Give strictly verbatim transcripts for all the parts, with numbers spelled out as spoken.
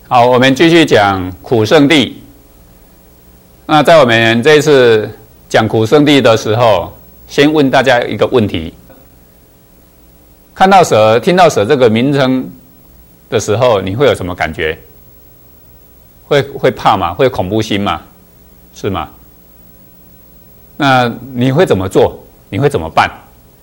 好，我们继续讲苦圣地。那在我们这一次讲苦圣地的时候，先问大家一个问题：看到蛇、听到蛇这个名称的时候，你会有什么感觉？会会怕吗？会恐怖心吗？是吗？那你会怎么做？你会怎么办？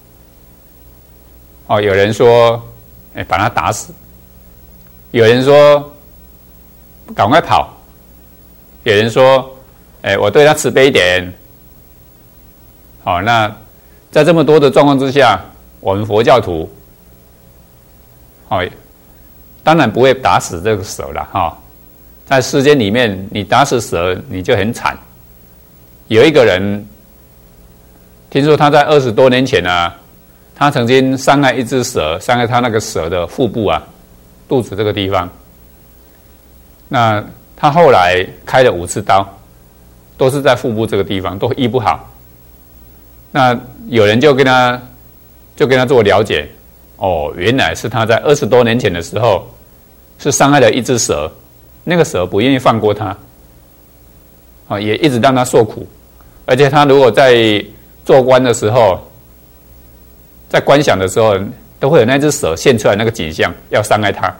哦，有人说，哎，把它打死；有人说，赶快跑；有人说，哎，我对他慈悲一点。好，那在这么多的状况之下，我们佛教徒，好，当然不会打死这个蛇了哈。在世间里面，你打死蛇，你就很惨。有一个人，听说他在二十多年前啊，他曾经伤害一只蛇，伤害他那个蛇的腹部啊，肚子这个地方。那他后来开了五次刀，都是在腹部这个地方，都医不好。那有人就跟他就跟他做了解，哦，原来是他在二十多年前的时候，是伤害了一只蛇，那个蛇不愿意放过他，啊，也一直让他受苦，而且他如果在做官的时候，在观想的时候，都会有那只蛇现出来那个景象，要伤害他，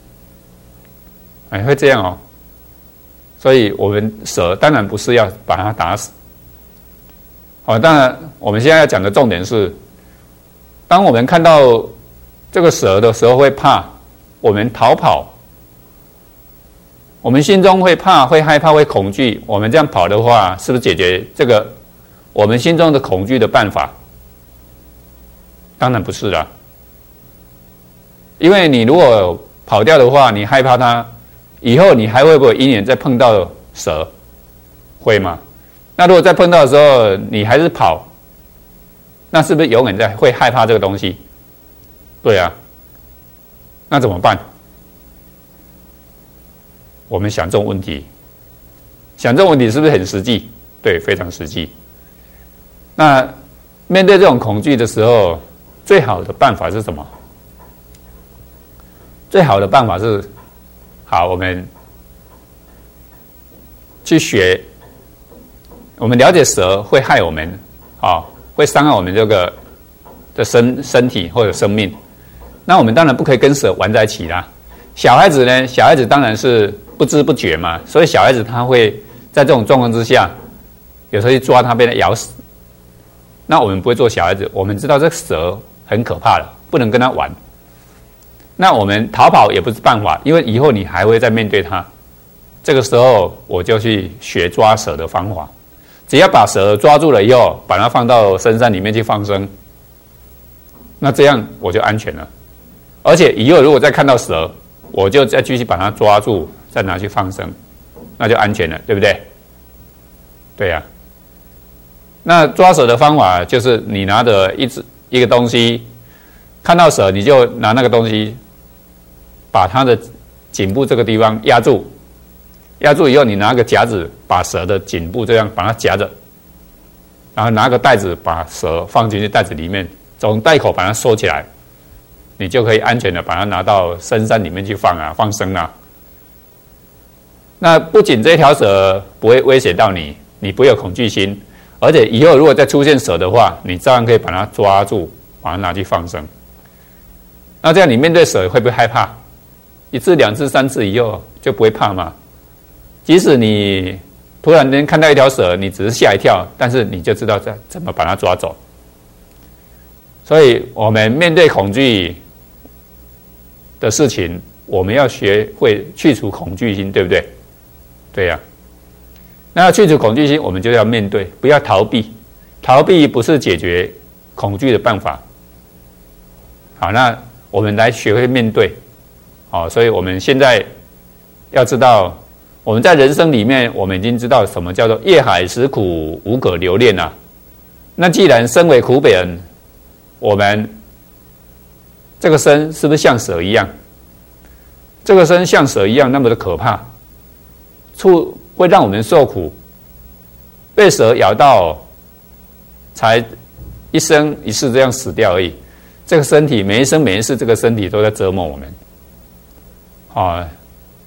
哎，会这样哦。所以我们蛇当然不是要把它打死。好，当然我们现在要讲的重点是，当我们看到这个蛇的时候会怕，我们逃跑，我们心中会怕、会害怕、会恐惧，我们这样跑的话，是不是解决这个我们心中的恐惧的办法？当然不是啦，因为你如果跑掉的话，你害怕它，以后你还会不会因缘再碰到蛇？会吗？那如果再碰到的时候，你还是跑，那是不是永远在会害怕这个东西？对啊，那怎么办？我们想这种问题，想这种问题是不是很实际？对，非常实际。那面对这种恐惧的时候，最好的办法是什么？最好的办法是，好，我们去学。我们了解蛇会害我们，啊，会伤害我们这个的身身体或者生命。那我们当然不可以跟蛇玩在一起啦。小孩子呢，小孩子当然是不知不觉嘛，所以小孩子他会在这种状况之下，有时候去抓它被它咬死。那我们不会做小孩子，我们知道这个蛇很可怕了，不能跟它玩。那我们逃跑也不是办法，因为以后你还会再面对它。这个时候我就去学抓蛇的方法。只要把蛇抓住了以后，把它放到深山里面去放生，那这样我就安全了。而且以后如果再看到蛇，我就再继续把它抓住，再拿去放生，那就安全了，对不对？对呀、啊。那抓蛇的方法就是你拿着一只一个东西，看到蛇你就拿那个东西，把它的颈部这个地方压住。压住以后，你拿个夹子把蛇的颈部这样把它夹着，然后拿个袋子把蛇放进去袋子里面，从袋口把它收起来，你就可以安全的把它拿到深山里面去放啊，放生啊。那不仅这条蛇不会威胁到你，你不会有恐惧心，而且以后如果再出现蛇的话，你照样可以把它抓住，把它拿去放生。那这样你面对蛇会不会害怕？一次、两次、三次以后就不会怕吗？即使你突然间看到一条蛇，你只是吓一跳，但是你就知道怎么把它抓走。所以我们面对恐惧的事情，我们要学会去除恐惧心，对不对？对呀、啊。那要去除恐惧心，我们就要面对，不要逃避。逃避不是解决恐惧的办法。好，那我们来学会面对。好，所以我们现在要知道。我们在人生里面，我们已经知道什么叫做业海识苦，无可留恋啊。那既然身为苦本，我们这个身是不是像蛇一样？这个身像蛇一样那么的可怕，处会让我们受苦。被蛇咬到，才一生一世这样死掉而已。这个身体每一生每一世，这个身体都在折磨我们。啊，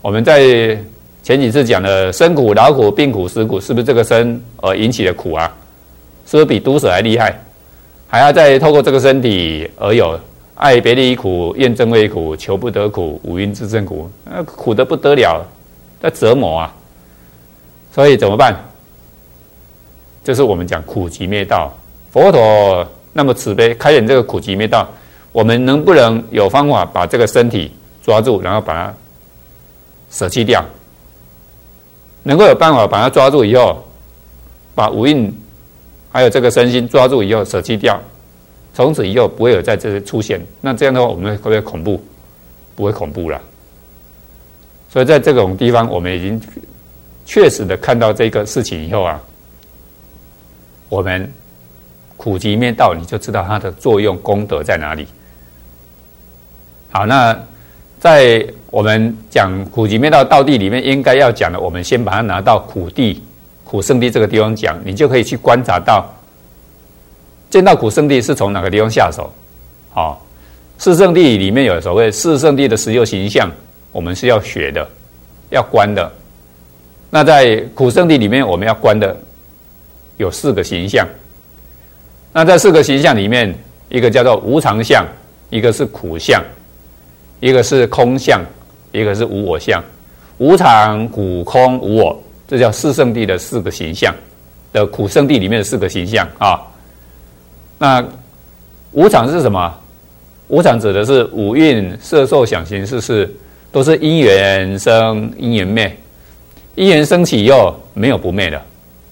我们在前几次讲的生苦、劳苦、病苦、死苦，是不是这个生而引起的苦啊？是不是比毒死还厉害？还要再透过这个身体而有爱别离苦、怨憎会苦、求不得苦、五阴炽盛苦，那苦得不得了，在折磨啊！所以怎么办？就是我们讲苦集灭道，佛陀那么慈悲，开展这个苦集灭道，我们能不能有方法把这个身体抓住，然后把它舍弃掉？能够有办法把它抓住以后，把五蕴还有这个身心抓住以后舍弃掉，从此以后不会有在这里出现。那这样的话，我们会不会恐怖？不会恐怖了。所以在这种地方，我们已经确实的看到这个事情以后啊，我们苦集灭道，你就知道它的作用功德在哪里。好，那在我们讲苦集灭道道地里面，应该要讲的，我们先把它拿到苦地、苦圣地这个地方讲，你就可以去观察到，见到苦圣地是从哪个地方下手。好、哦，四圣地里面有所谓四圣地的十六形象，我们是要学的，要观的。那在苦圣地里面，我们要观的有四个形象。那在四个形象里面，一个叫做无常相，一个是苦相，一个是空相，一个是无我相。无常、苦、空、无我，这叫四圣地的四个形象的苦圣地里面的四个形象啊。那无常是什么？无常指的是五蕴、色、受、想、行、识、事，都是因缘生，因缘灭。因缘升起以后，没有不灭的。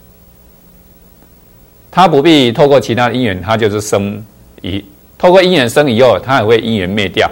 它不必透过其他的因缘，它就是生以透过因缘生以后，它也会因缘灭掉。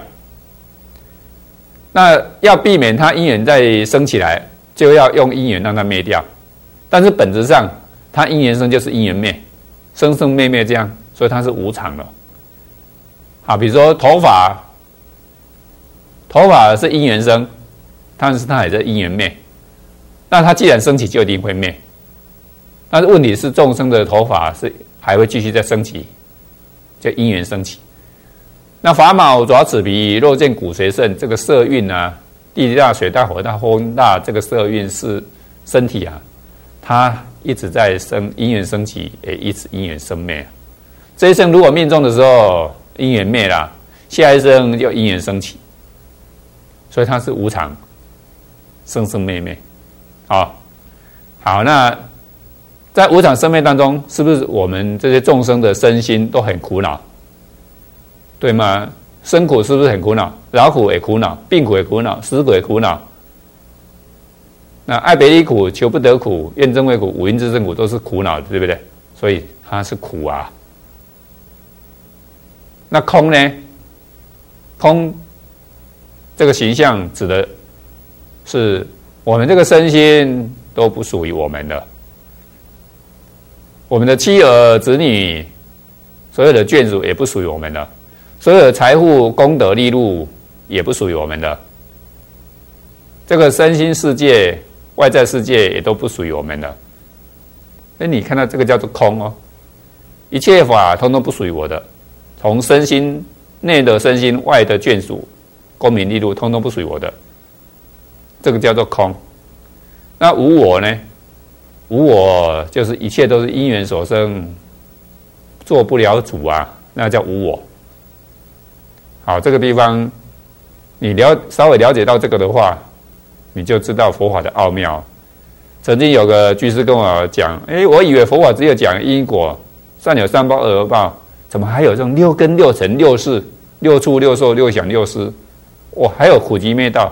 那要避免它因缘再升起来，就要用因缘让它灭掉。但是本质上，它因缘生就是因缘灭，生生灭灭这样，所以它是无常的。好，比如说头发，头发是因缘生，但是它也是因缘灭。那它既然升起，就一定会灭。但是问题是，众生的头发是还会继续再升起，就因缘升起。那发毛、爪、齿、皮、肉、见、骨髓、肾，这个色蕴啊，地大、水大、火大、风大，这个色蕴是身体啊，它一直在生因缘升起，也一直因缘生灭。这一生如果命中的时候因缘灭了，下一生就因缘升起，所以它是无常，生生灭灭。好，好，那在无常生灭当中，是不是我们这些众生的身心都很苦恼？对吗？生苦是不是很苦恼？劳苦也苦恼，病苦也苦恼，死苦也苦恼。那爱别离苦、求不得苦、怨憎会苦、五阴炽盛苦都是苦恼的，对不对？所以它是苦啊。那空呢？空这个形象指的是我们这个身心都不属于我们的，我们的妻儿子女，所有的眷属也不属于我们的，所有的财富、功德、利禄也不属于我们的。这个身心世界、外在世界也都不属于我们的。所以你看到这个叫做空哦，一切法通通不属于我的，从身心内的身心、外的眷属、功名利禄，通通不属于我的。这个叫做空。那无我呢？无我就是一切都是因缘所生，做不了主啊，那叫无我。好，这个地方你了稍微了解到这个的话，你就知道佛法的奥妙。曾经有个居士跟我讲，哎，我以为佛法只有讲因果，善有善报，恶有恶报，怎么还有这种六根、六尘、六识、六触、六受、六想、六思？哇，还有苦集灭道。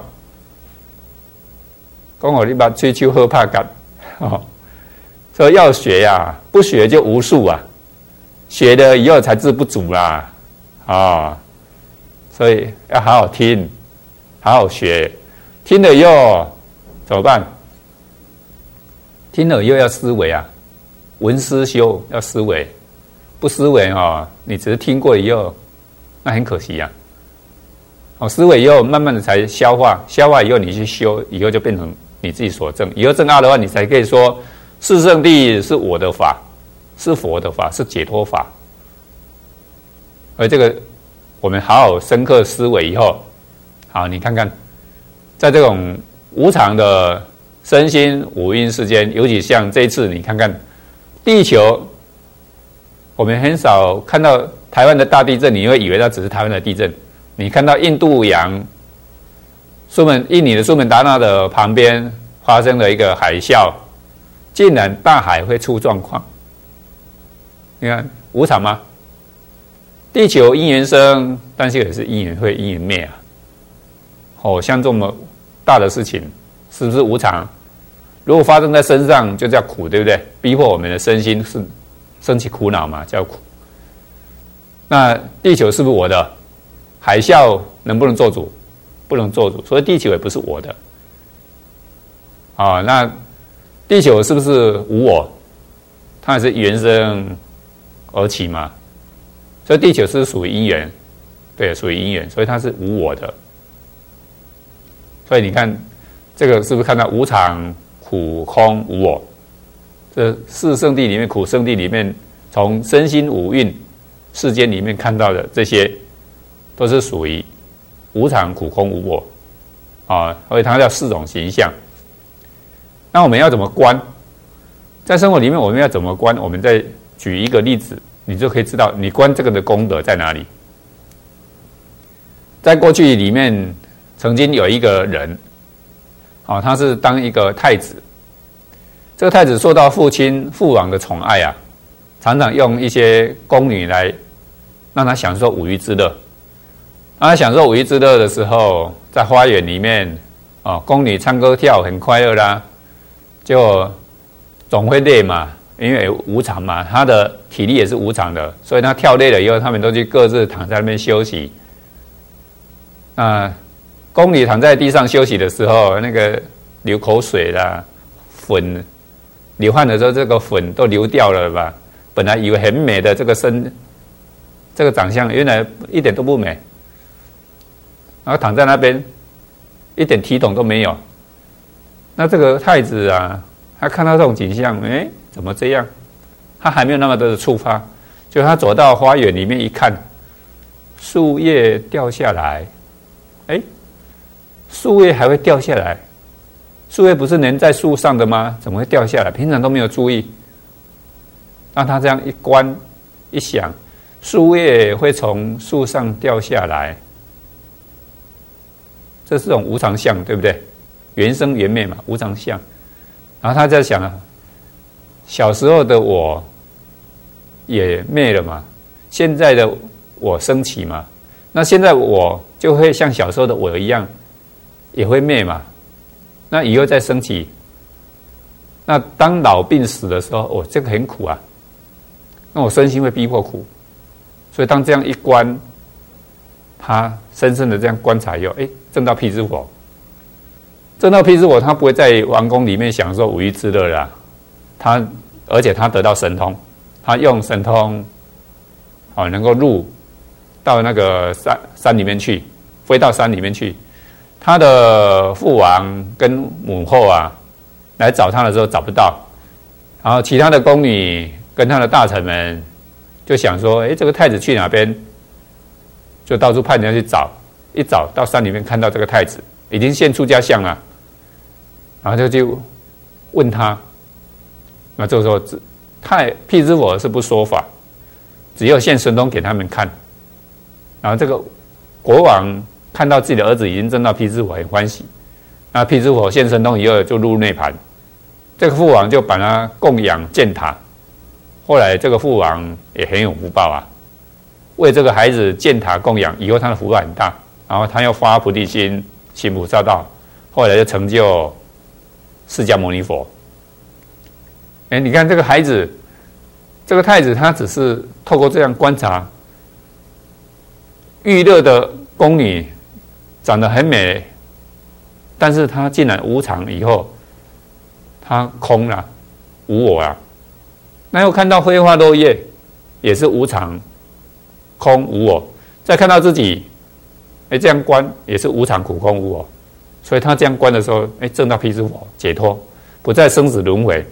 讲我你把追求喝怕感，哦，所以要学呀、啊，不学就无术啊，学了以后才知不足啦，啊、哦，所以要好好听，好好学，听了以后怎么办？听了以后要思维啊，闻思修要思维，不思维哦，你只是听过以后，那很可惜呀、啊。哦，思维以后慢慢的才消化，消化以后你去修，以后就变成你自己所证。以后证阿的话，你才可以说四圣谛是我的法，是佛的法，是解脱法。而这个我们好好深刻思维以后，好，你看看，在这种无常的身心五蕴世间，尤其像这一次，你看看地球，我们很少看到台湾的大地震，你会以为它只是台湾的地震。你看到印度洋、苏门、印尼的苏门答腊的旁边发生了一个海啸，竟然大海会出状况。你看无常吗？地球因缘生，但是也是因缘会因缘灭啊。哦，像这么大的事情，是不是无常？如果发生在身上，就叫苦，对不对？逼迫我们的身心是升起苦恼嘛，叫苦。那地球是不是我的？海啸能不能做主？不能做主，所以地球也不是我的。啊，那地球是不是无我？它也是缘生而起嘛，所以地球是属于因缘，对，属于因缘，所以它是无我的。所以你看，这个是不是看到无常、苦、空、无我？这四圣谛里面，苦圣谛里面，从身心五蕴世间里面看到的这些，都是属于无常、苦、空、无我啊，所以它叫四种形象。那我们要怎么观？在生活里面，我们要怎么观？我们再举一个例子，你就可以知道你观这个的功德在哪里。在过去里面，曾经有一个人，啊，他是当一个太子。这个太子受到父亲父王的宠爱啊，常常用一些宫女来让他享受五欲之乐。让他享受五欲之乐的时候，在花园里面，啊，宫女唱歌跳很快乐啦，就总会累嘛，因为无常嘛，他的体力也是无常的，所以他跳累了以后，他们都去各自躺在那边休息。那宫女躺在地上休息的时候，那个流口水啦、粉流汗的时候，这个粉都流掉了吧？本来以为很美的这个身，这个长相，原来一点都不美。然后躺在那边，一点体统都没有。那这个太子啊，他看到这种景象，哎，怎么这样？他还没有那么多的触发，就他走到花园里面一看，树叶掉下来，哎，树叶还会掉下来？树叶不是粘在树上的吗？怎么会掉下来？平常都没有注意。让他这样一观一想，树叶会从树上掉下来。这是种无常相，对不对？缘生缘灭嘛，无常相。然后他在想啊，小时候的我也灭了嘛，现在的我升起嘛，那现在我就会像小时候的我一样，也会灭嘛。那以后再升起，那当老病死的时候，哦，这个很苦啊。那我身心会逼迫苦，所以当这样一观，他深深的这样观察以后，哎，证到辟支佛。证到辟支佛，他不会在王宫里面享受五欲之乐啦，他而且他得到神通，他用神通，哦，能够入到那个山山里面去，飞到山里面去。他的父王跟母后啊，来找他的时候找不到，然后其他的宫女跟他的大臣们就想说，哎，这个太子去哪边？就到处派人去找，一找到山里面看到这个太子已经现出家相了，然后就就问他，那这个时候太辟支佛是不说法，只有现神通给他们看，然后这个国王看到自己的儿子已经证到辟支佛，很欢喜，那辟支佛现神通以后就入内盘，这个父王就把他供养建塔，后来这个父王也很有福报啊。为这个孩子建塔供养，以后他的福报很大，然后他又发菩提心，行菩萨道，后来就成就释迦牟尼佛。哎，你看这个孩子，这个太子，他只是透过这样观察，玉勒的宫女长得很美，但是他竟然无常以后，他空了，无我啊。那又看到飞花落叶，也是无常。空无我，再看到自己，哎，这样观也是无常苦空无我，所以他这样观的时候，哎，证到辟支佛，解脱，不再生死轮回。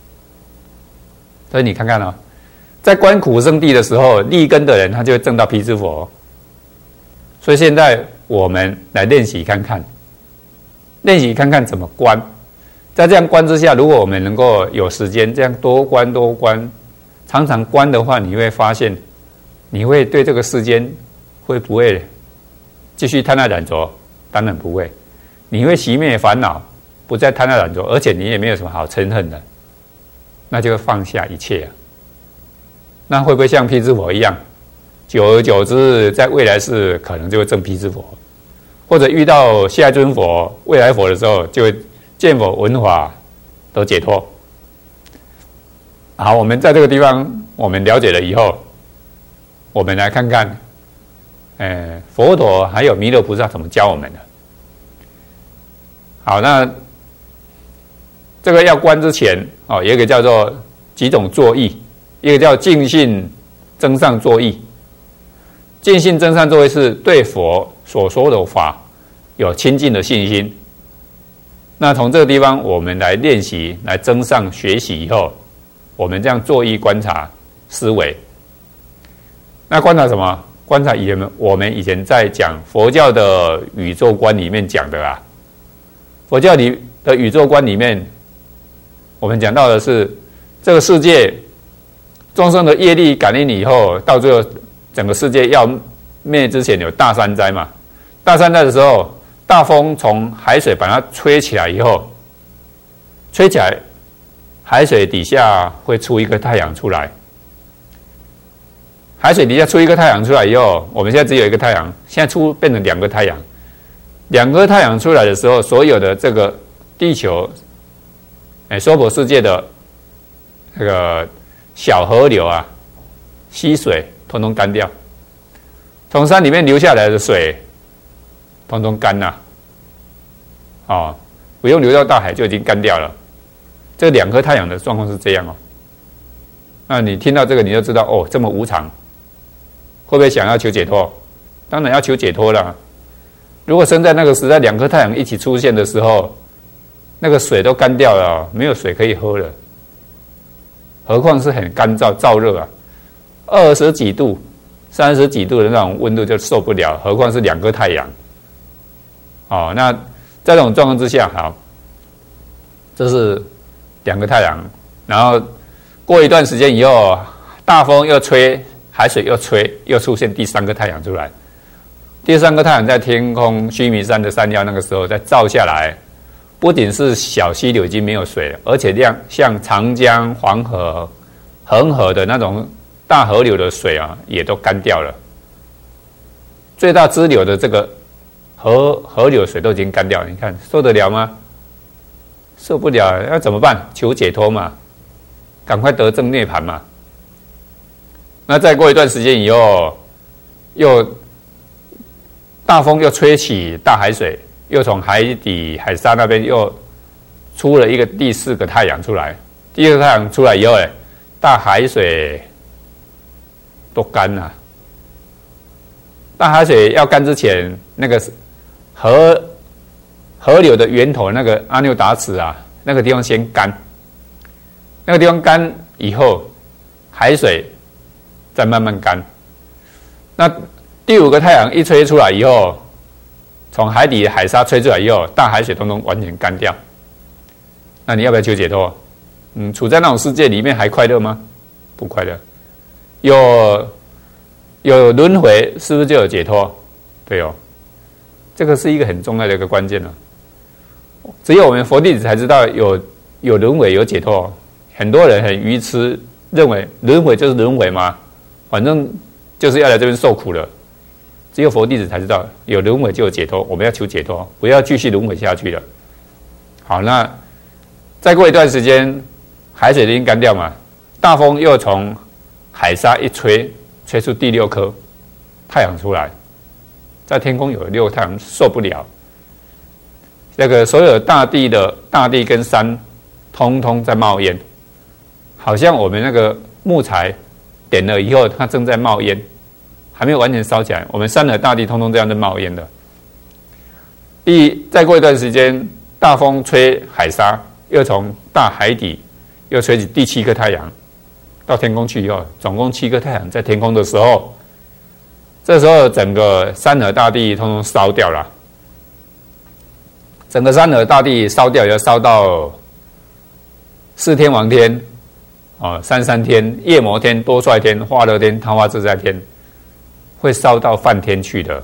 所以你看看啊、哦，在观苦生地的时候，立根的人他就会证到辟支佛。所以现在我们来练习看看， 练习看看怎么观。在这样观之下，如果我们能够有时间这样多观多观，常常观的话，你会发现，你会对这个世间会不会继续贪爱染着？当然不会。你会熄灭烦恼，不再贪爱染着，而且你也没有什么好嗔恨的，那就会放下一切啊。那会不会像辟支佛一样，久而久之，在未来世可能就会证辟支佛，或者遇到下一尊佛、未来佛的时候，就会见佛闻法都解脱。好，我们在这个地方我们了解了以后，我们来看看，呃，佛陀还有弥勒菩萨怎么教我们的。好，那这个要观之前，哦，有一个叫做几种作意，一个叫净信增上作意。净信增上作意是对佛所说的法有亲近的信心。那从这个地方我们来练习，来增上学习以后，我们这样作意观察思维。那观察什么？观察以前我们以前在讲佛教的宇宙观里面讲的啊。佛教里的宇宙观里面，我们讲到的是这个世界众生的业力感应以后，到最后整个世界要灭之前有大山灾嘛。大山灾的时候，大风从海水把它吹起来以后，吹起来，海水底下会出一个太阳出来。海水底下出一个太阳出来以后，我们现在只有一个太阳，现在出变成两个太阳。两个太阳出来的时候，所有的这个地球，哎，娑婆世界的那个小河流啊，溪水统统干掉，从山里面流下来的水，统统干了，哦，不用流到大海就已经干掉了。这两颗太阳的状况是这样哦。那你听到这个，你就知道哦，这么无常，会不会想要求解脱？当然要求解脱了。如果生在那个时代，两颗太阳一起出现的时候，那个水都干掉了，没有水可以喝了。何况是很干燥燥热啊，二十几度、三十几度的那种温度就受不了，何况是两颗太阳。哦，那在这种状况之下，好，这是两个太阳，然后过一段时间以后，大风又吹，海水又吹，又出现第三个太阳出来。第三个太阳在天空须弥山的山腰那个时候再照下来，不仅是小溪流已经没有水了，而且像像长江、黄河、恒河的那种大河流的水啊，也都干掉了。最大支流的这个河河流水都已经干掉了，你看受得了吗？受不了，要怎么办？求解脱嘛，赶快得证涅槃嘛。那再过一段时间以后，又大风又吹起大海水，又从海底海沙那边又出了一个第四个太阳出来。第二个太阳出来以后，大海水都干了。大海水要干之前，那个河河流的源头那个阿耨达池啊，那个地方先干。那个地方干以后，海水再慢慢干。那第五个太阳一吹出来以后，从海底的海沙吹出来以后，大海水统统完全干掉。那你要不要求解脱？嗯，处在那种世界里面还快乐吗？不快乐。有有轮回，是不是就有解脱？对哦，这个是一个很重要的一个关键了、啊。只有我们佛弟子才知道有有轮回有解脱。很多人很愚痴，认为轮回就是轮回嘛，反正就是要来这边受苦了。只有佛弟子才知道，有轮回就有解脱。我们要求解脱，不要继续轮回下去了。好，那再过一段时间，海水已经干掉嘛，大风又从海沙一吹，吹出第六颗太阳出来，在天空有六个太阳，受不了。那个所有大地的大地跟山，通通在冒烟，好像我们那个木材点了以后，它正在冒烟。还没有完全烧起来，我们山河大地通通这样在冒烟的。第再过一段时间，大风吹海沙，又从大海底又吹起第七颗太阳，到天空去以后，总共七颗太阳在天空的时候，这时候整个山河大地通通烧掉了。 整个山河大地烧掉，要烧到四天王天，哦，三山天、夜摩天、多帅天、化乐天、桃花自在天，会烧到梵天去的。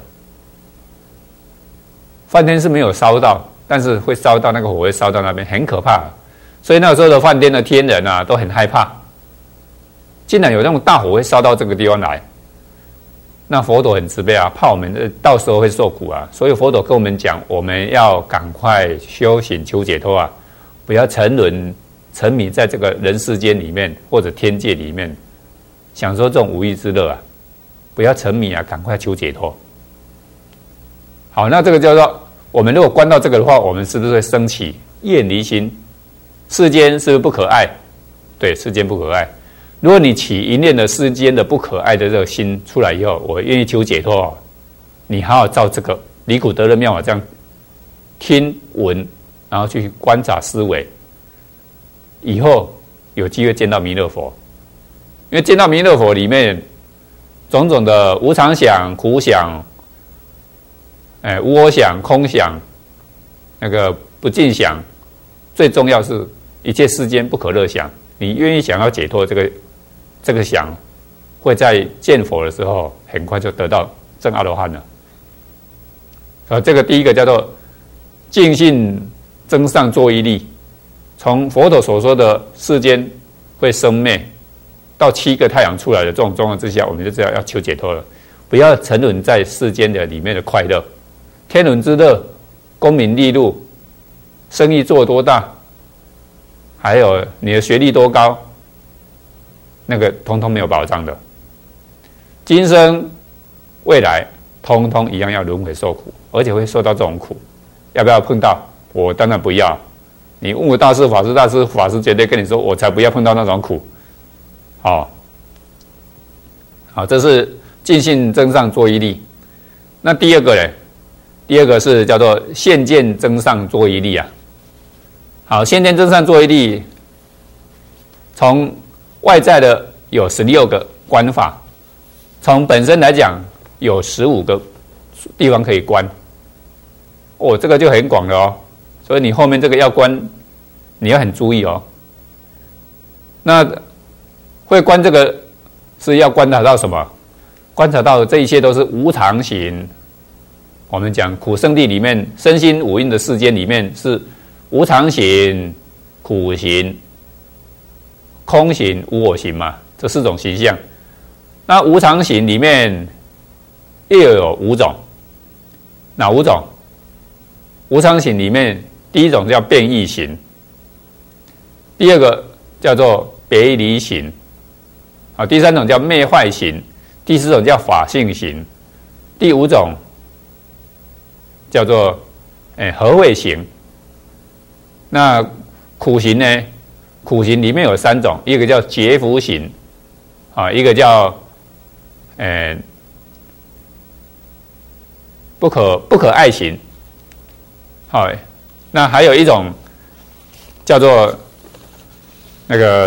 梵天是没有烧到，但是会烧到那个火会烧到那边，很可怕。所以那时候的梵天的天人啊，都很害怕，竟然有那种大火会烧到这个地方来。那佛陀很慈悲啊，怕我们到时候会受苦啊，所以佛陀跟我们讲，我们要赶快修行求解脱啊，不要沉沦沉迷在这个人世间里面或者天界里面，享受这种无欲之乐啊，不要沉迷啊，赶快求解脱。好，那这个叫做我们如果观到这个的话，我们是不是会升起厌离心？世间是不是不可爱？对，世间不可爱。如果你起一念的世间的不可爱的这个心出来以后，我愿意求解脱，你好好照这个离苦得乐妙法这样听闻，然后去观察思维，以后有机会见到弥勒佛。因为见到弥勒佛里面种种的无常想、苦想、哎无我想、空想、那个不净想，最重要是一切世间不可乐想。你愿意想要解脱这个这个想，会在见佛的时候很快就得到证阿罗汉了。呃，这个第一个叫做净信增上作意力，从佛陀所说的世间会生灭到七个太阳出来的这种状况之下，我们就知道要求解脱了，不要沉沦在世间的里面的快乐，天伦之乐、功名利禄、生意做多大，还有你的学历多高，那个通通没有保障的。今生未来通通一样要轮回受苦，而且会受到这种苦。要不要碰到？我当然不要。你问我大师、法师、大师、法师绝对跟你说，我才不要碰到那种苦。好，好，这是净信增上作意力。那第二个呢？第二个是叫做现见增上作意力啊。好，现见增上作意力，从外在的有十六个观法，从本身来讲有十五个地方可以观。哦，这个就很广了哦，所以你后面这个要观，你要很注意哦。那会观这个是要观察到什么？观察到这一切都是无常行。我们讲苦圣地里面身心五蕴的世间里面是无常行、苦行、空行、无我行嘛，这四种形象。那无常行里面又有五种，哪五种？无常行里面第一种叫变异行，第二个叫做别离行，啊，第三种叫灭坏行，第四种叫法性行，第五种叫做诶合会行。那苦行呢？苦行里面有三种，一个叫劫福行，啊，一个叫诶不可不可爱行。好，那还有一种叫做那个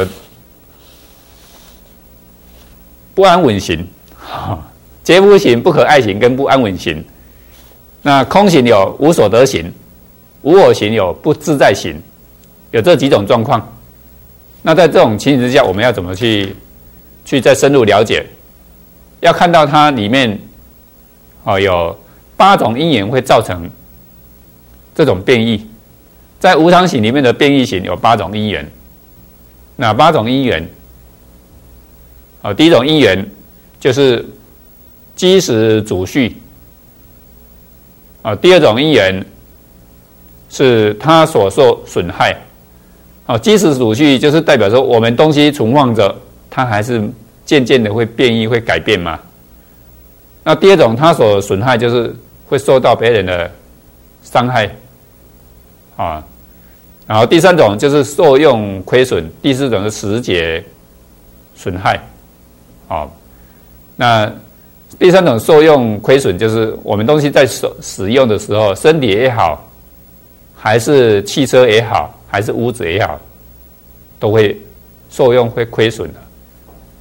不安稳行，劫福行、不可爱行跟不安稳行。那空行有无所得行，无我行有不自在行，有这几种状况。那在这种情形之下，我们要怎么去去再深入了解？要看到它里面哦有八种因缘会造成这种变异，在无常行里面的变异行有八种因缘，哪八种因缘？哦，第一种因缘就是基石主序，啊，第二种因缘是它所受损害，啊，基石主序就是代表说我们东西存放着，它还是渐渐的会变异、会改变嘛。那第二种它所损害就是会受到别人的伤害。啊，然后第三种就是受用亏损，第四种是时节损害，啊，那第三种受用亏损就是我们东西在使使用的时候，身体也好，还是汽车也好，还是屋子也好，都会受用会亏损的。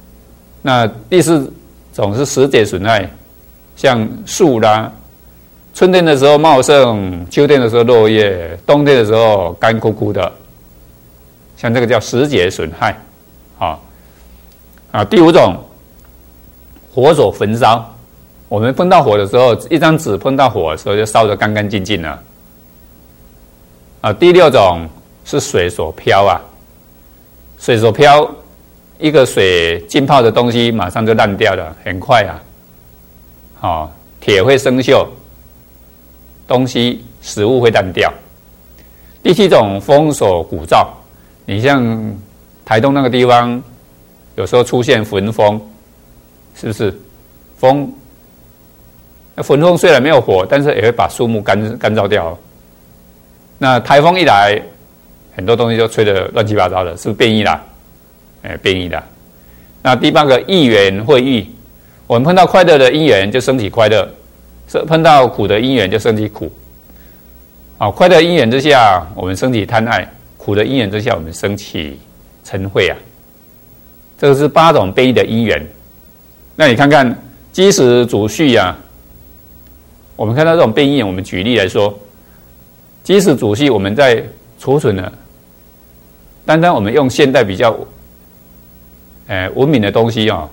那第四种是时节损害，像树啦、 春天的时候茂盛，秋天的时候落叶，冬天的时候干枯枯的，像这个叫时节损害，啊啊。第五种，火所焚烧，我们碰到火的时候，一张纸碰到火的时候就烧得干干净净了。啊，第六种是水所漂啊，水所漂，一个水浸泡的东西马上就烂掉了，很快啊。哦，铁会生锈，东西食物会烂掉。第七种风所鼓噪，你像台东那个地方，有时候出现焚风，是不是？风，那焚风虽然没有火，但是也会把树木干干燥掉。那台风一来，很多东西就吹得乱七八糟的，是不是变异啦？哎，变异啦。那第八个因缘会遇，我们碰到快乐的因缘就升起快乐，碰到苦的因缘就升起苦。啊，快乐因缘之下，我们升起贪爱；苦的因缘之下，我们升起嗔恚啊。这个是八种变异的因缘。那你看看基石主序啊，我们看到这种变异，我们举例来说。基石主系我们在储存了，单单我们用现代比较，呃文明的东西哦，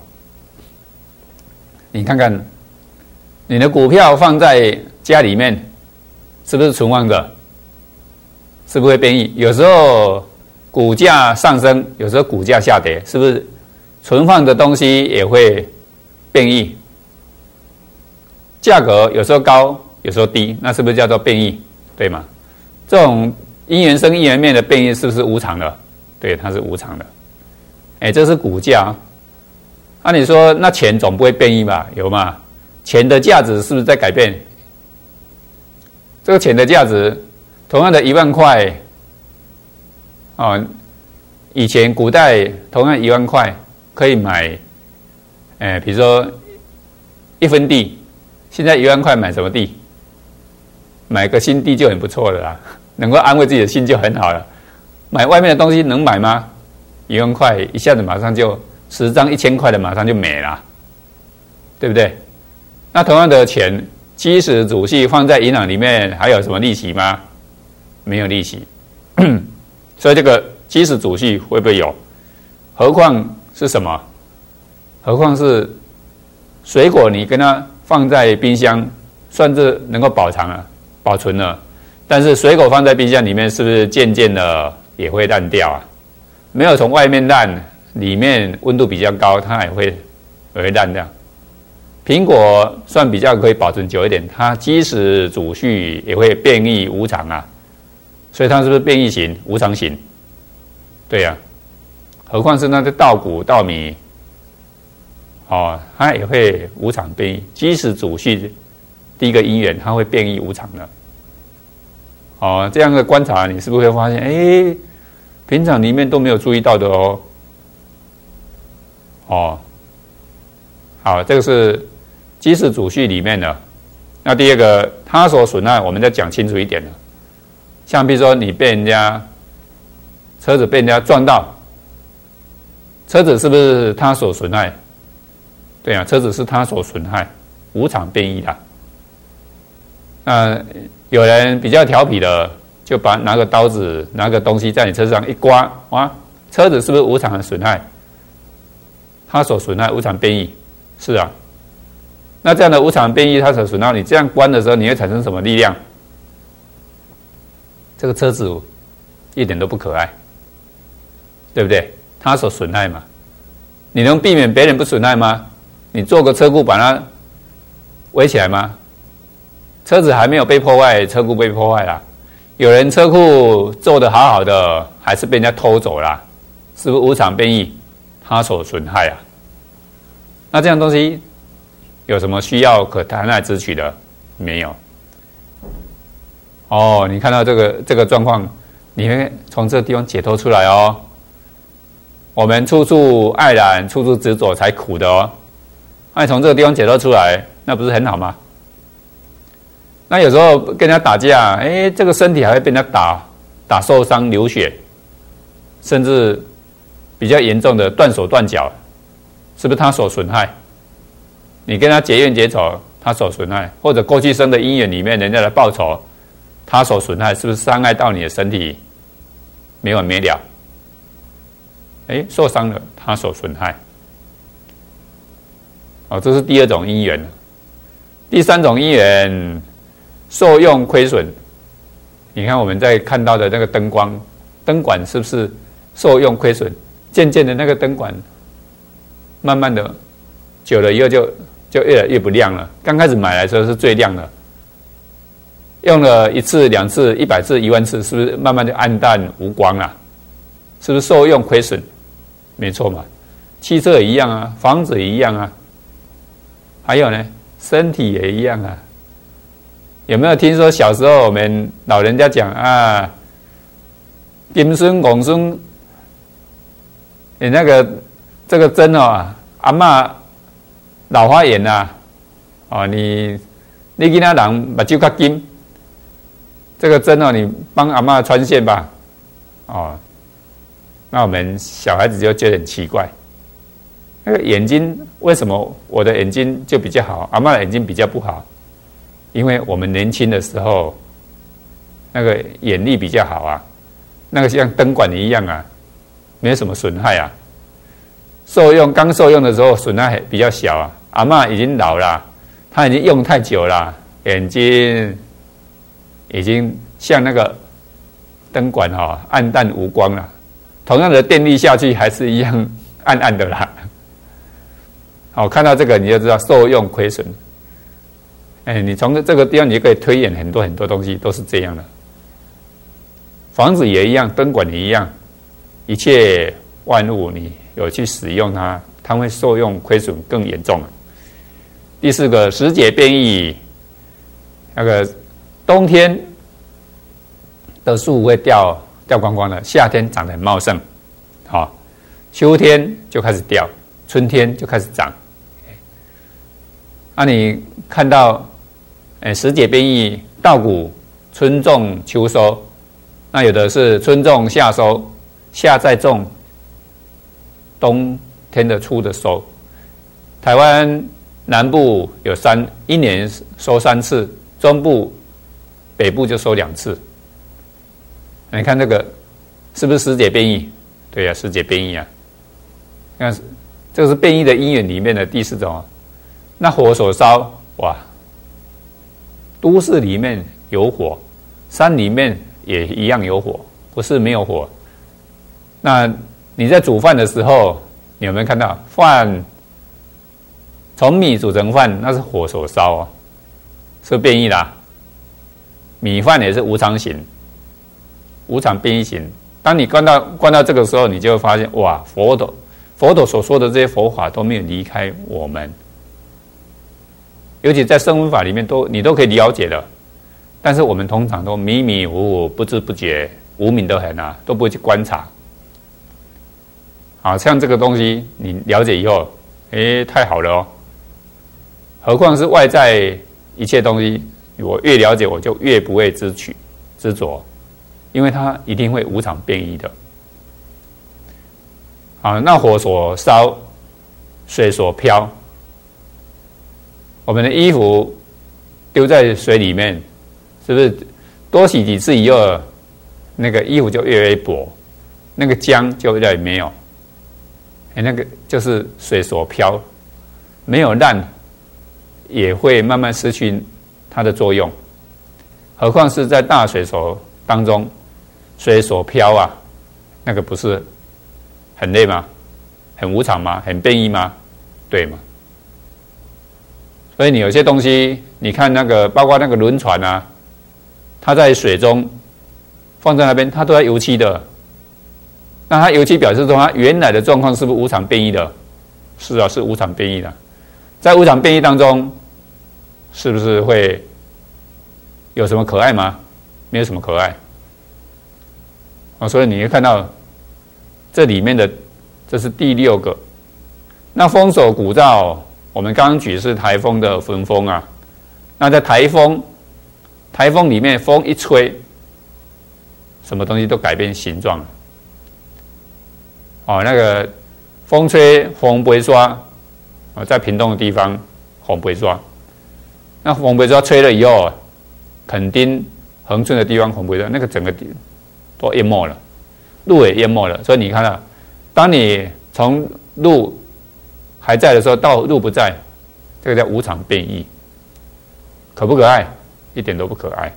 你看看，你的股票放在家里面，是不是存放着？是不是会变异？有时候股价上升，有时候股价下跌，是不是存放的东西也会变异？价格有时候高，有时候低，那是不是叫做变异？对吗？这种因缘生因缘灭的变异是不是无常的？对，它是无常的。哎，这是股价。按、啊、你说，那钱总不会变异吧？有吗？钱的价值是不是在改变？这个钱的价值，同样的一万块，啊，以前古代同样一万块可以买，哎，比如说一分地，现在一万块买什么地？买个新地就很不错了啦，能够安慰自己的心就很好了。买外面的东西能买吗？一万块一下子马上就十张一千块的马上就没了，对不对？那同样的钱，基石主系放在银行里面，还有什么利息吗？没有利息，所以这个基石主系会不会有？何况是什么？何况是水果，你跟它放在冰箱，算是能够保藏了。保存了，但是水果放在冰箱里面，是不是渐渐的也会烂掉啊？没有从外面烂，里面温度比较高，它也会也会烂掉。苹果算比较可以保存久一点，它基石主序也会变异无常啊，所以它是不是变异型、无常型？对呀、啊，何况是那些稻谷、稻米，哦，它也会无常变异。基石主序第一个因缘，它会变异无常的。哦，这样的观察，你是不是会发现，哎，平常里面都没有注意到的哦。哦，好，这个是基石主序里面的。那第二个，他所损害，我们再讲清楚一点了。像比如说，你被人家车子被人家撞到，车子是不是他所损害？对啊，车子是他所损害，无常变异的。那有人比较调皮的，就把拿个刀子、拿个东西在你车上一刮，哇，车子是不是无常的损害？它所损害无常变异，是啊。那这样的无常变异，它所损害，你这样关的时候，你会产生什么力量？这个车子一点都不可爱，对不对？它所损害嘛，你能避免别人不损害吗？你做个车库把它围起来吗？车子还没有被破坏，车库被破坏啦。有人车库做得好好的，还是被人家偷走啦，是不是无常变异？他所损害啊。那这样东西有什么需要可谈来支取的？没有。哦，你看到这个这个状况，你会从这个地方解脱出来哦。我们处处爱染，处处执着才苦的哦。那从这个地方解脱出来，那不是很好吗？那有时候跟人家打架，哎，这个身体还会被人家打打受伤流血，甚至比较严重的断手断脚，是不是他所损害？你跟他结怨结仇， 他所损害，或者过去生的因缘里面人家来报仇，他所损害是不是伤害到你的身体没完没了？哎，受伤了，他所损害。哦，这是第二种因缘。第三种因缘，受用亏损。你看我们在看到的那个灯光，灯管是不是受用亏损？渐渐的那个灯管，慢慢的久了以后就就越来越不亮了。刚开始买来的时候是最亮的，用了一次、两次、一百次、一万次，是不是慢慢就暗淡无光了？是不是受用亏损？没错嘛，汽车也一样啊，房子也一样啊，还有呢，身体也一样啊。有没有听说小时候我们老人家讲啊，金孙、公孙，你那个这个针哦，阿嬷老花眼呐、啊，哦，你你给他人把就较金，这个针哦，你帮阿嬷穿线吧，哦，那我们小孩子就觉得很奇怪，那个眼睛为什么我的眼睛就比较好，阿嬷的眼睛比较不好？因为我们年轻的时候，那个眼力比较好啊，那个像灯管一样啊，没有什么损害啊。受用刚受用的时候损害比较小啊，阿嬷已经老了，她已经用太久了，眼睛已经像那个灯管哈、哦，暗淡无光了。同样的电力下去还是一样暗暗的啦。好，看到这个你就知道受用亏损。哎，你从这个地方你就可以推演很多很多东西，都是这样的。房子也一样，灯管也一样，一切万物你有去使用它，它会受用亏损更严重。第四个，时节变异，那个冬天的树会掉掉光光的，夏天长得很茂盛，好、哦，秋天就开始掉，春天就开始长。啊，你看到。哎，时节变异，稻谷春种秋收，那有的是春种夏收，夏再种，冬天的初的收。台湾南部有三一年收三次，中部、北部就收两次。你看这个是不是时节变异？对呀、啊，时节变异啊。看，这个是变异的因缘里面的第四种。那火所烧，哇！都市里面有火，山里面也一样有火，不是没有火。那你在煮饭的时候，你有没有看到饭从米煮成饭，那是火所烧哦，是变异啦。米饭也是无常型，无常变异型。当你关到关到这个时候，你就会发现，哇，佛陀佛陀所说的这些佛法都没有离开我们。尤其在声闻法里面都你都可以了解的，但是我们通常都迷迷糊糊、不知不觉、无明都很啊，都不会去观察。好像这个东西你了解以后，哎，太好了哦。何况是外在一切东西，我越了解我就越不会执取执着，因为它一定会无常变异的。好，那火所烧，水所漂。我们的衣服丢在水里面，是不是多洗几次以后，那个衣服就越来越薄，那个浆就越来越没有。哎，那个就是水所漂，没有烂，也会慢慢失去它的作用。何况是在大水所当中，水所漂啊，那个不是很累吗？很无常吗？很变异吗？对吗？所以你有些东西，你看那个，包括那个轮船啊，它在水中放在那边，它都在油漆的。那它油漆表示说，它原来的状况是不是无常变异的？是啊，是无常变异的。在无常变异当中，是不是会有什么可爱吗？没有什么可爱。哦，所以你会看到这里面的，这是第六个。那风手鼓噪。我们刚刚举的是台风的分风啊，那在台风，台风里面风一吹，什么东西都改变形状了。哦，那个风吹红不会刷，哦，在屏东的地方红不会刷， 那风不会说吹了以后，垦丁、恒春的地方风不会说那个整个地都淹没了，路也淹没了。所以你看到，当你从路还在的时候到路不在，这个叫无常变异，可不可爱？一点都不可爱。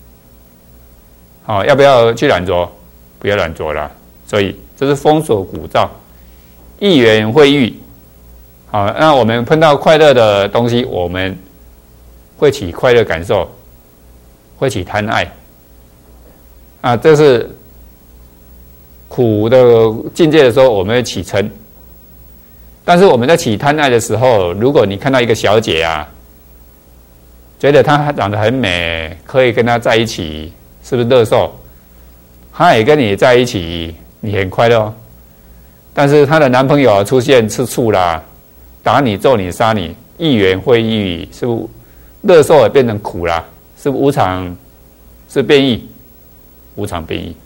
好，要不要去染着？不要染着了。所以这是风所鼓噪，一缘会遇。好，那我们碰到快乐的东西，我们会起快乐感受，会起贪爱。啊，这是苦的境界的时候，我们会起嗔。但是我们在起贪爱的时候，如果你看到一个小姐啊，觉得她长得很美，可以跟她在一起，是不是乐受？她也跟你在一起，你很快乐哦。但是她的男朋友出现吃醋啦，打你、揍你、杀你，一缘会遇，是不是乐受也变成苦啦？是不是无常？是变异，无常变异。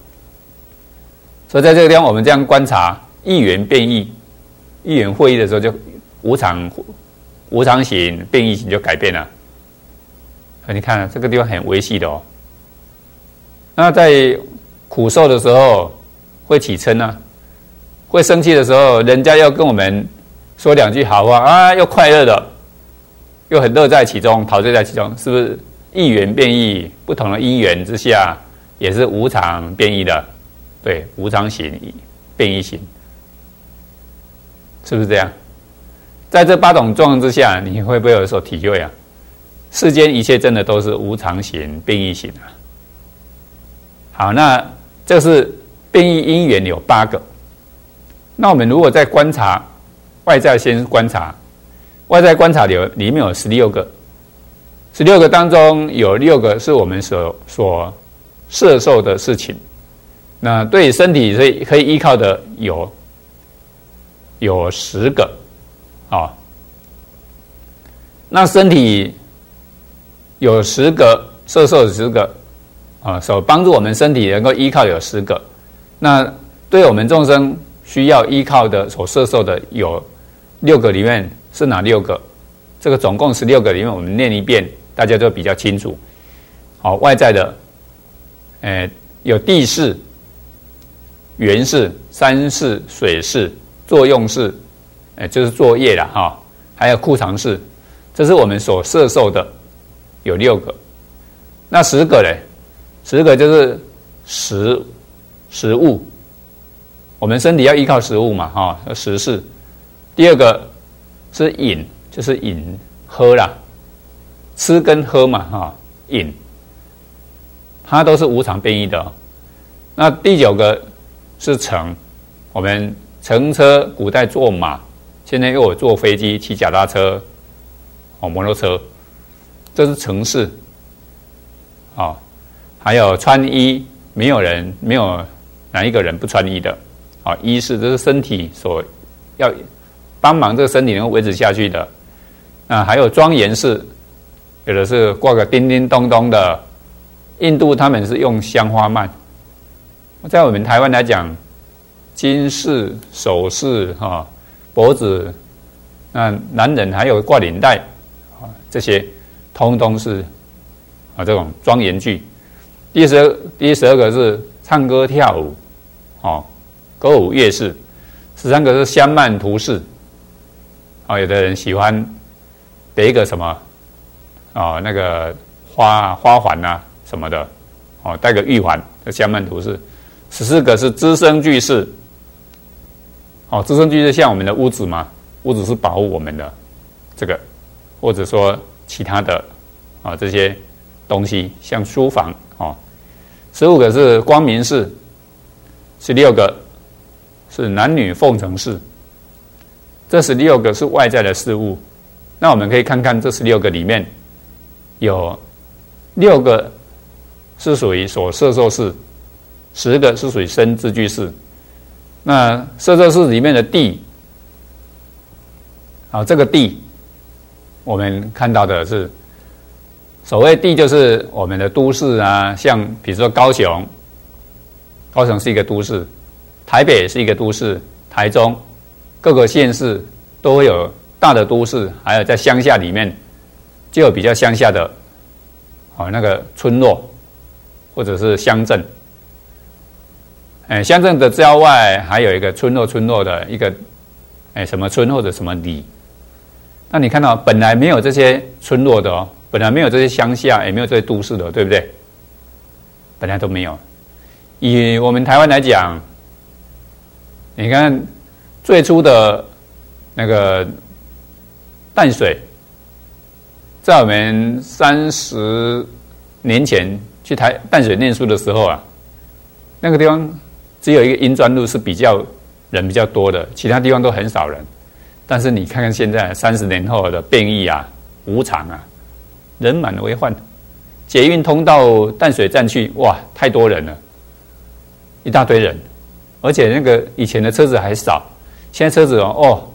所以在这个地方，我们这样观察一缘变异，一缘会议的时候，就无常无常型变异型就改变了。你看这个地方很微细的哦。那在苦受的时候会起嗔啊，会生气的时候，人家要跟我们说两句好话啊，又快乐的，又很乐在其中，陶醉在其中，是不是一缘变异？不同的因缘之下，也是无常变异的。对，无常型变异型，是不是这样？在这八种状况之下，你会不会有所体会啊？世间一切真的都是无常型变异型啊。好，那这是变异因缘有八个。那我们如果在观察外在，先观察外在观察里里面有十六个，十六个当中有六个是我们所所摄受的事情。那对身体可以可以依靠的有有十个，啊、哦，那身体有十个摄受有十个啊，所帮助我们身体能够依靠有十个。那对我们众生需要依靠的所摄受的有六个，里面是哪六个？这个总共十六个里面，我们念一遍，大家就比较清楚。好，外在的，呃，有地势、缘势、山势、水势、作用势，哎，就是作业啦哈，还有库藏势，这是我们所摄受的，有六个。那十个嘞，十个就是食食物，我们身体要依靠食物嘛哈，食事。第二个是饮，就是饮喝啦，吃跟喝嘛哈，饮，它都是无常变异的哦。那第九个是乘，我们乘车，古代坐马，现在又有坐飞机、骑脚踏车、哦摩托车，这是乘事。哦，还有穿衣，没有人没有哪一个人不穿衣的。哦，衣饰这是身体所要帮忙这个身体能够维持下去的。啊，还有庄严饰，有的是挂个叮叮咚咚的。印度他们是用香花蔓，在我们台湾来讲，金饰、首饰、哈、脖子，那男人还有挂领带，啊，这些通通是啊这种庄严具。第十二第十二个是唱歌跳舞，哦，歌舞乐事。十三个是香曼涂饰，啊，有的人喜欢别一个什么，啊那个花花环啊什么的，哦，戴个玉环，这香曼涂饰。十四个是资生具饰，哦，资生具是像我们的屋子嘛，屋子是保护我们的这个，或者说其他的啊这些东西，像书房哦。十五个是光明饰，十六个是男女奉承饰，这十六个是外在的事物。那我们可以看看这十六个里面，有六个是属于所摄受事。十个是属于身自具事。那摄受事里面的地，好，这个地我们看到的是所谓地，就是我们的都市啊，像比如说高雄，高雄是一个都市，台北是一个都市，台中各个县市都会有大的都市，还有在乡下里面就有比较乡下的，哦，那个村落或者是乡镇。哎，乡镇的郊外还有一个村落，村落的一个，哎，什么村或者什么里。那你看到本来没有这些村落的哦，本来没有这些乡下，也没有这些都市的，对不对？本来都没有。以我们台湾来讲，你看最初的那个淡水，在我们三十年前去台淡水念书的时候啊，那个地方只有一个英专路是比较人比较多的，其他地方都很少人。但是你看看现在三十年后的变异啊，无常啊，人满为患。捷运通到淡水站去，哇，太多人了，一大堆人，而且那个以前的车子还少，现在车子哦，哦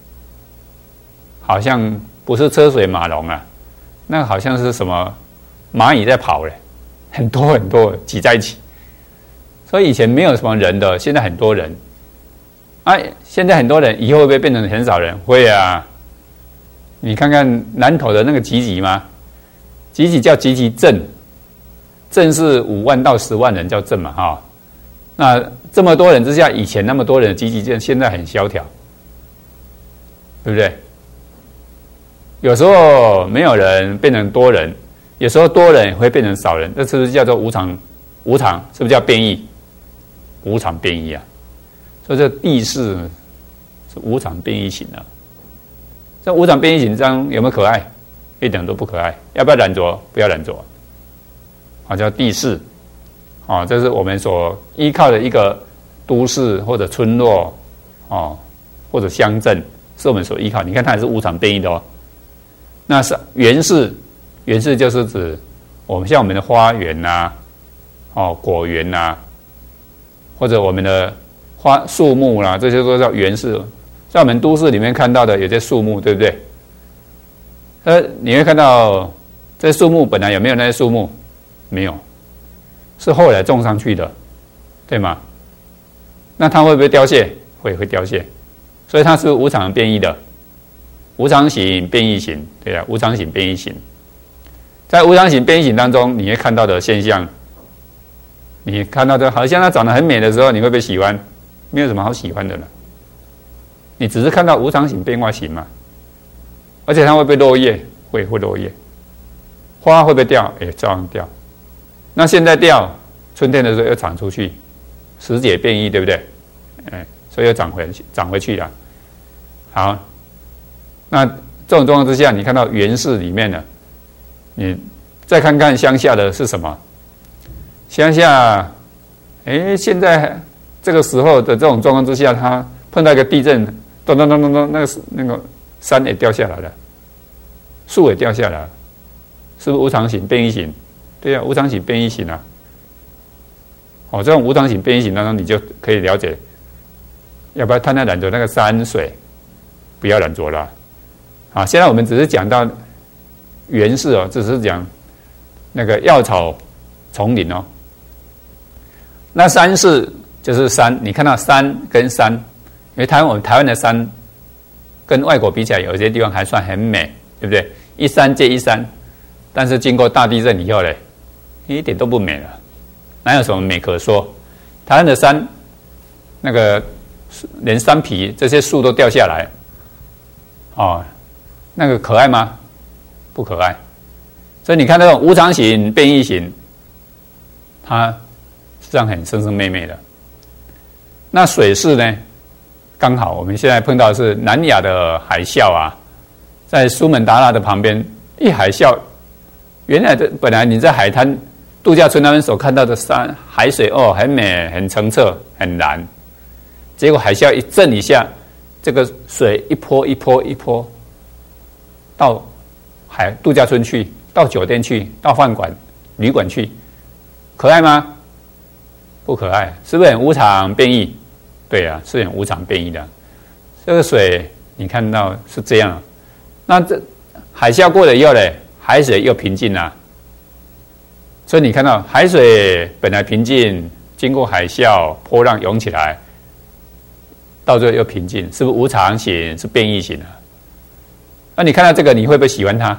好像不是车水马龙啊，那个好像是什么蚂蚁在跑嘞，很多很多挤在一起。所以以前没有什么人的，现在很多人。哎、啊，现在很多人，以后会不会变成很少人？会啊！你看看南投的那个集集吗？集集叫集集镇，镇是五万到十万人叫镇嘛，哈、哦。那这么多人之下，以前那么多人的集集镇，现在很萧条，对不对？有时候没有人变成多人，有时候多人会变成少人，这是不是叫做无常？无常是不是叫变异？无常变异啊！所以这地势是无常变异型的。这无常变异型这样有没有可爱？一点都不可爱。要不要染着？不要染着。好，叫地势。哦，这是我们所依靠的一个都市或者村落，哦，或者乡镇，是我们所依靠。你看它也是无常变异的哦。那是园氏，园氏就是指我们像我们的花园呐、啊，哦，果园呐、啊，或者我们的花树木啦、啊，这些都叫园氏。在我们都市里面看到的有些树木，对不对？呃，你会看到这些树木本来有没有那些树木？没有，是后来种上去的，对吗？那它会不会凋谢？会，会凋谢。所以它是无常变异的，无常型变异型，对啊，无常型变异型。在无常型变异型当中，你会看到的现象，你看到的好像它长得很美的时候，你会不会喜欢？没有什么好喜欢的了。你只是看到无常型变化型嘛，而且它会不会落叶？会，会落叶。花会不会掉？也照样掉。那现在掉，春天的时候又长出去，时节变异，对不对？哎，所以又长回长回去了。好，那这种状况之下，你看到园氏里面呢，你再看看乡下的是什么？乡下，哎，现在这个时候的这种状况之下，它碰到一个地震。咚咚咚咚咚，那个那个山也掉下来了，树也掉下来了，是不是无常型变异型？对啊，无常型变异型啊。哦，这种无常型变异型当中，你就可以了解，要不要探探染着那个山水，不要染着了。啊，现在我们只是讲到园氏哦，只是讲那个药草丛林哦。那山势就是山，你看到山跟山。因为台湾我们台湾的山跟外国比起来，有些地方还算很美，对不对？一山接一山，但是经过大地震以后呢，一点都不美了，哪有什么美可说？台湾的山，那个连山皮这些树都掉下来，哦，那个可爱吗？不可爱。所以你看那种无常型、变异型，它实际上很生生媚媚的。那水势呢？刚好我们现在碰到的是南亚的海啸啊，在苏门答腊的旁边，一海啸，原来的本来你在海滩度假村那边所看到的山海水哦，很美、很澄澈、很蓝，结果海啸一震一下，这个水一波一波一波到海度假村去，到酒店去，到饭馆、旅馆去，可爱吗？不可爱，是不是很无常变异？对啊，是很无常变异的。这个水你看到是这样，那这海啸过了以后呢，海水又平静了。所以你看到海水本来平静，经过海啸，波浪涌起来，到最后又平静，是不是无常型？是变异型的？那你看到这个，你会不会喜欢它？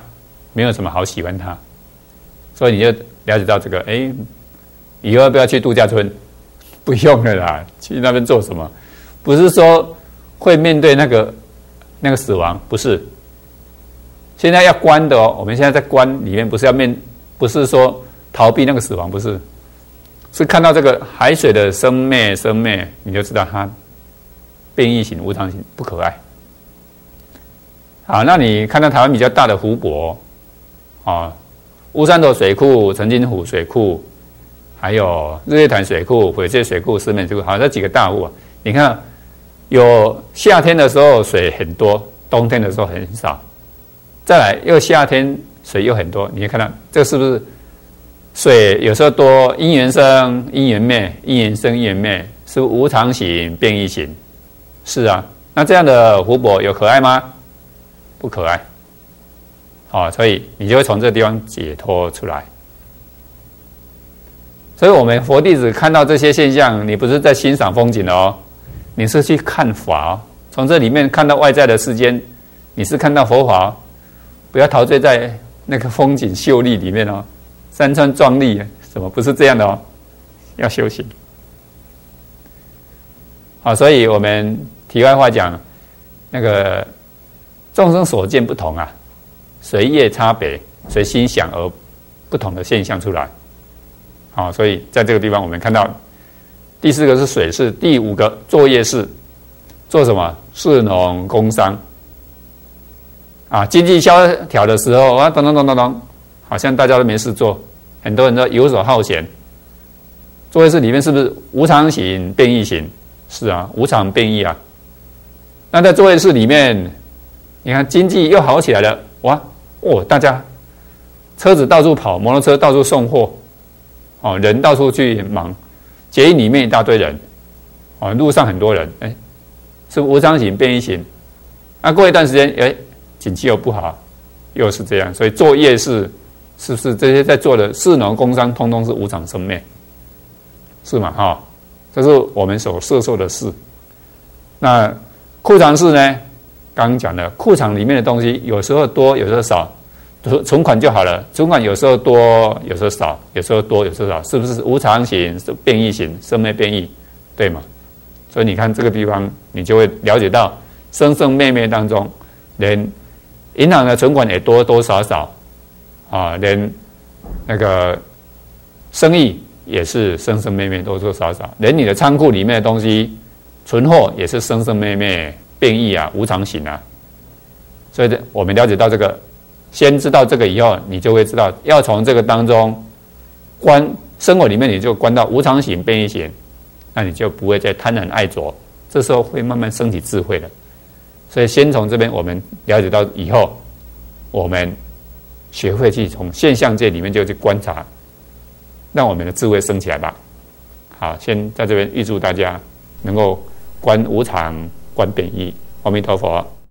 没有什么好喜欢它，所以你就了解到这个，哎，以后要不要去度假村？不用了啦，去那边做什么？不是说会面对那个那个死亡，不是。现在要关的哦，我们现在在关里面，不是要面，不是说逃避那个死亡，不是，是看到这个海水的生灭生灭，你就知道它变异型、无常型，不可爱。好，那你看到台湾比较大的湖泊，啊，乌山头水库、澄清湖水库，还有日月潭水库、翡翠水库、石门水库，好，这几个大湖啊，你看有夏天的时候水很多，冬天的时候很少。再来，又夏天水又很多，你看到这是不是水有时候多，因缘生，因缘灭，因缘生，因缘灭，是无常型、变异型。是啊，那这样的湖泊有可爱吗？不可爱。好、哦，所以你就会从这个地方解脱出来。所以我们佛弟子看到这些现象，你不是在欣赏风景哦，你是去看法哦。从这里面看到外在的世间，你是看到佛法哦。不要陶醉在那个风景秀丽里面哦，山川壮丽，怎么不是这样的哦？要修行。好，所以我们题外话讲，那个众生所见不同啊，随业差别，随心想而不同的现象出来。好，所以在这个地方我们看到，第四个是水事，第五个作业事，做什么？士农工商。啊，经济萧条的时候啊，咚咚咚咚咚，好像大家都没事做，很多人都游手好闲。作业事里面是不是无常型、变异型？是啊，无常变异啊。那在作业事里面，你看经济又好起来了，哇哦，大家车子到处跑，摩托车到处送货，哦，人到处去忙，捷运里面一大堆人，哦，路上很多人，哎，是无常型、变异型。那过一段时间，哎。景气又不好，又是这样，所以做夜市是不是这些在做的士农工商，通通是无常生灭，是嘛？哈、哦，这是我们所摄受的事。那库藏事呢？刚刚讲的库藏里面的东西，有时候多，有时候少，存款就好了。存款有时候多，有时候少，有时候多，有时候少，是不是无常型、变异型、生灭变异？对吗？所以你看这个地方，你就会了解到生生灭灭当中，连银行的存款也多多少少，啊，连那个生意也是生生灭灭，多多少少，连你的仓库里面的东西存货也是生生灭灭、变异啊、无常型啊。所以我们了解到这个，先知道这个以后，你就会知道要从这个当中观生活里面，你就观到无常型、变异型，那你就不会再贪婪爱着，这时候会慢慢升起智慧的。所以先从这边我们了解到以后，我们学会去从现象界里面就去观察，让我们的智慧升起来吧。好，先在这边预祝大家能够观无常、观变异。阿弥陀佛。